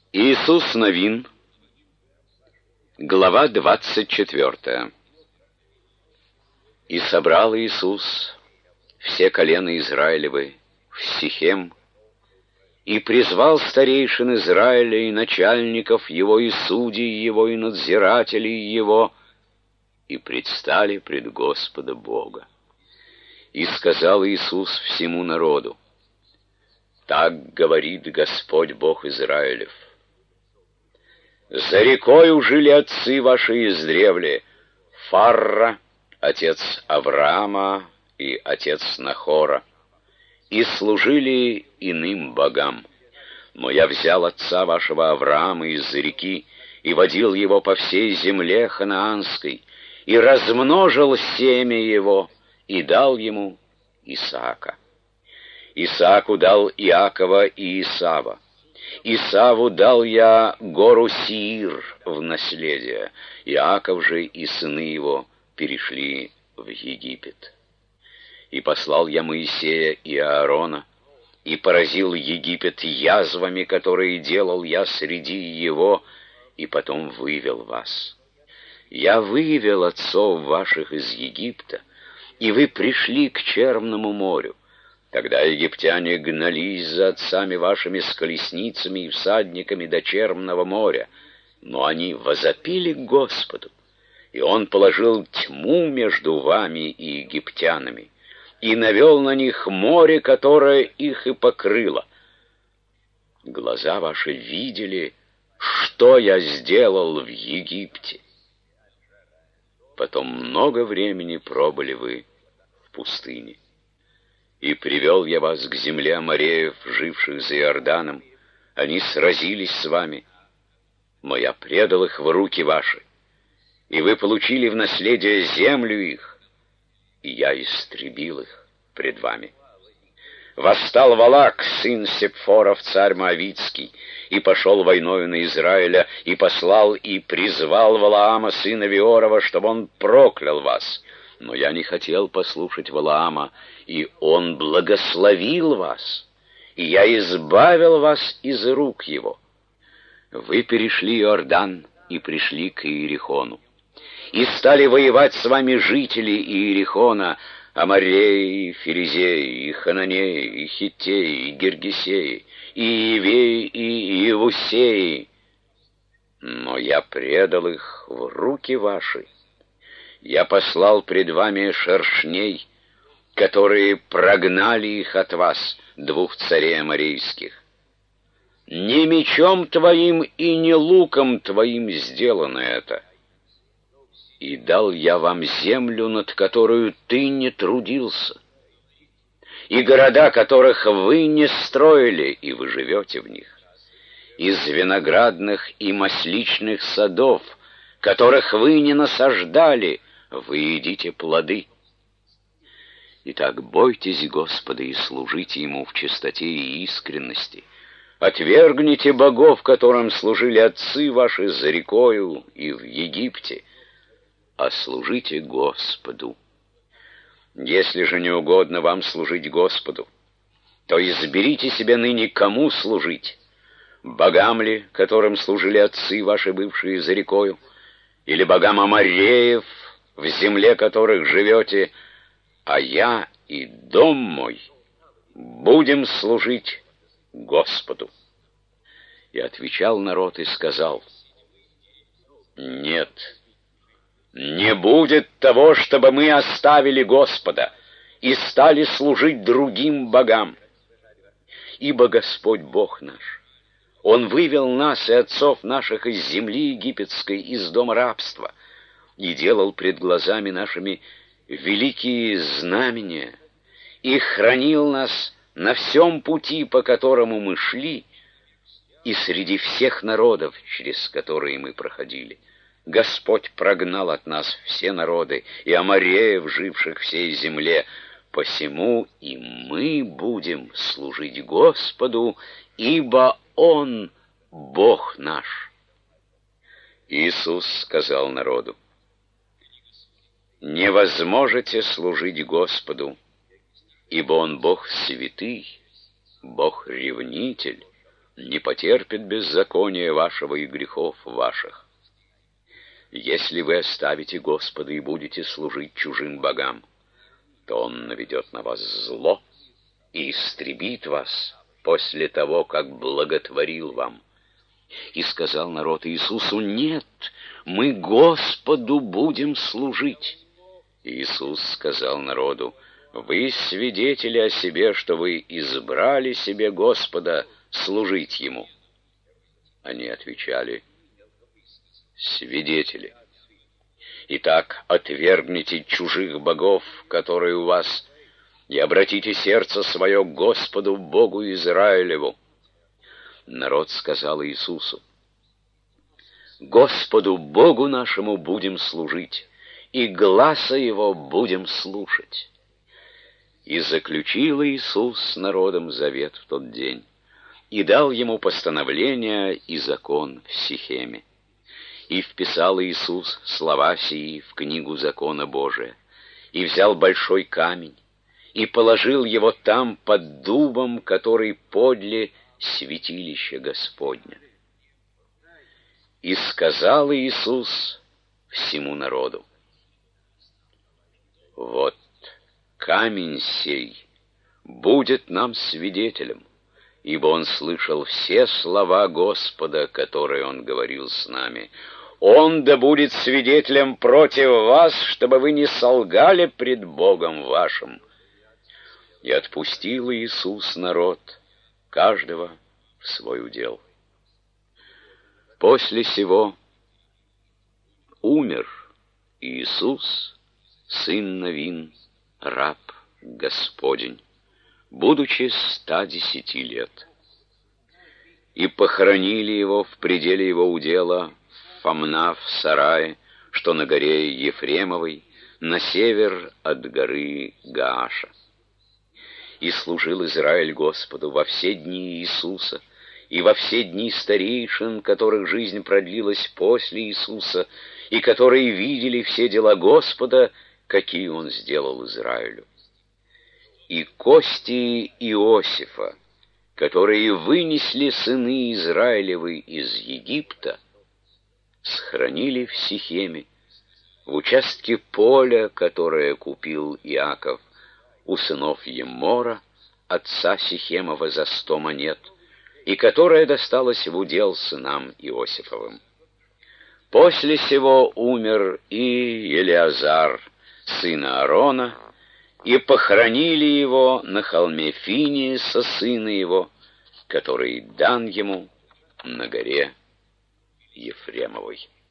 Иисус Новин, глава 24. «И собрал Иисус все колена Израилевы в Сихем, и призвал старейшин Израиля и начальников его, и судей его, и надзирателей его, и предстали пред Господа Бога. И сказал Иисус всему народу: так говорит Господь Бог Израилев: за рекою жили отцы ваши издревле, Фарра, отец Авраама и отец Нахора, и служили иным богам. Но я взял отца вашего Авраама из-за реки и водил его по всей земле ханаанской, и размножил семя его, и дал ему Исаака. Исааку дал Иакова и Исава. Исаву дал я гору Сиир в наследие. Иаков же и сыны его перешли в Египет. И послал я Моисея и Аарона, и поразил Египет язвами, которые делал я среди его, и потом вывел вас. Я вывел отцов ваших из Египта, и вы пришли к Черному морю. Тогда египтяне гнались за отцами вашими с колесницами и всадниками до Черного моря, но они возопили к Господу, и Он положил тьму между вами и египтянами, и навел на них море, которое их и покрыло. Глаза ваши видели, что я сделал в Египте. Потом много времени пробыли вы в пустыне. И привел я вас к земле амореев, живших за Иорданом. Они сразились с вами, но я предал их в руки ваши, и вы получили в наследие землю их, и я истребил их пред вами. Восстал Валак, сын Сепфоров, царь Моавитский, и пошел войною на Израиля, и послал и призвал Валаама, сына Виорова, чтобы он проклял вас. Но я не хотел послушать Валаама, и он благословил вас, и я избавил вас из рук его. Вы перешли Иордан и пришли к Иерихону, и стали воевать с вами жители Иерихона, Амореи, Ферезеи, и Хананеи, и Хиттеи, и Гиргесеи, и Иевеи, и Иевусеи. Но я предал их в руки ваши. Я послал пред вами шершней, которые прогнали их от вас, двух царей аморейских. Не мечом твоим и не луком твоим сделано это. И дал я вам землю, над которую ты не трудился, и города, которых вы не строили, и вы живете в них, из виноградных и масличных садов, которых вы не насаждали, вы едите плоды. Итак, бойтесь Господа и служите Ему в чистоте и искренности. Отвергните богов, которым служили отцы ваши за рекою и в Египте, а служите Господу. Если же не угодно вам служить Господу, то изберите себе ныне, кому служить: богам ли, которым служили отцы ваши, бывшие за рекою, или богам амореев, в земле которых живете, а я и дом мой будем служить Господу. И отвечал народ и сказал: нет, не будет того, чтобы мы оставили Господа и стали служить другим богам. Ибо Господь Бог наш, Он вывел нас и отцов наших из земли египетской, из дома рабства, и делал пред глазами нашими великие знамения, и хранил нас на всем пути, по которому мы шли, и среди всех народов, через которые мы проходили. Господь прогнал от нас все народы, и амореев, живших всей земле. Посему и мы будем служить Господу, ибо Он Бог наш. Иисус сказал народу: не возможете служить Господу, ибо Он Бог святый, Бог ревнитель, не потерпит беззакония вашего и грехов ваших. Если вы оставите Господа и будете служить чужим богам, то Он наведет на вас зло и истребит вас после того, как благотворил вам». И сказал народ Иисусу: «Нет, мы Господу будем служить». Иисус сказал народу: «Вы свидетели о себе, что вы избрали себе Господа служить Ему». Они отвечали: «Свидетели. Итак, отвергните чужих богов, которые у вас, и обратите сердце свое к Господу Богу Израилеву». Народ сказал Иисусу: «Господу Богу нашему будем служить, и гласа Его будем слушать». И заключил Иисус с народом завет в тот день, и дал ему постановление и закон в Сихеме. И вписал Иисус слова сии в книгу закона Божия, и взял большой камень, и положил его там под дубом, который подле святилища Господня. И сказал Иисус всему народу: «Вот камень сей будет нам свидетелем, ибо он слышал все слова Господа, которые он говорил с нами. Он да будет свидетелем против вас, чтобы вы не солгали пред Богом вашим». И отпустил Иисус народ, каждого в свой удел. После сего умер Иисус, сын Навин, раб Господень, будучи 110 лет. И похоронили его в пределе его удела в Фамна в сарае, что на горе Ефремовой, на север от горы Гааша. И служил Израиль Господу во все дни Иисуса и во все дни старейшин, которых жизнь продлилась после Иисуса, и которые видели все дела Господа, какие Он сделал Израилю. И кости Иосифа, которые вынесли сыны Израилевы из Египта, сохранили в Сихеме, в участке поля, которое купил Иаков у сынов Еммора, отца Сихемова, за 100 монет, и которое досталось в удел сынам Иосифовым. После сего умер и Елеазар, сын Аарона, и похоронили его на холме Финиеса, сына его, который дан ему на горе Ефремовой.